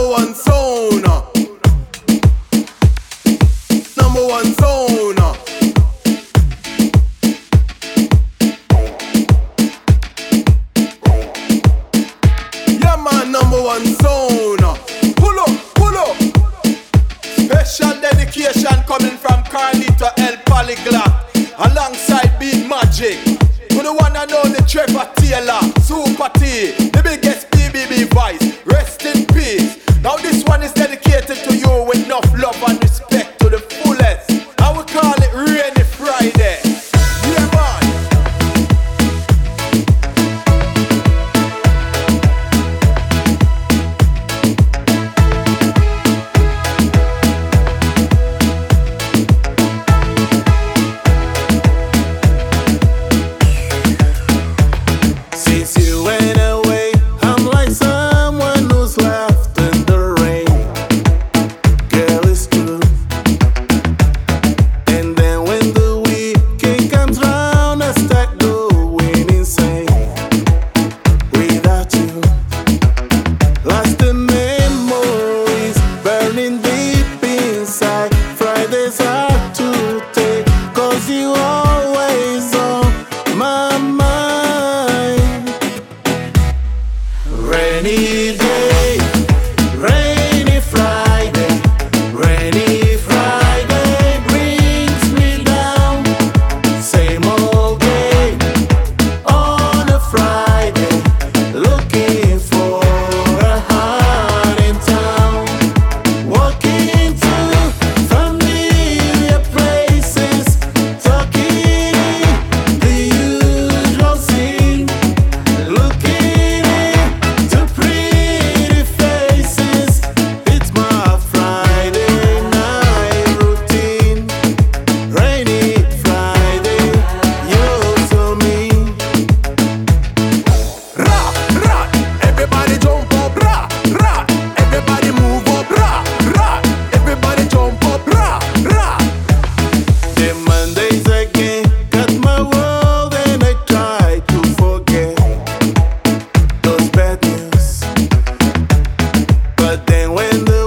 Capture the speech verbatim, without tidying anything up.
number one zone. Number one zone. Yeah man, number one zone. Pull up, pull up. Special dedication coming from Carlito El Polyglot alongside Beat Magic. To the one and only Trevor Taylor, Super T, the biggest B B B voice. Rest in peace. Now this one is dedicated to you with enough love and respect to the fullest. I will call it Rainy Friday. Yeah man. Since you went away, I'm like someone who's left in the rain. Girl, it's true. And then when the weekend comes round, I start going insane. Without you, lasting memories burning deep inside. Fridays hard to take, 'cause you always on my mind. Rainy day, rainy Friday, rainy Friday brings me down. Same old day on a Friday, looking for a heart in town. Walking to familiar places, talking the usual scene, looking into pretty faces. It's my Friday night routine. Rainy Friday, you're so mean. Ra, ra, everybody jump up, ra, ra, everybody move up, ra, ra, everybody jump up, ra, ra. The Mondays again got my world and I try to forget those bad news. But then when the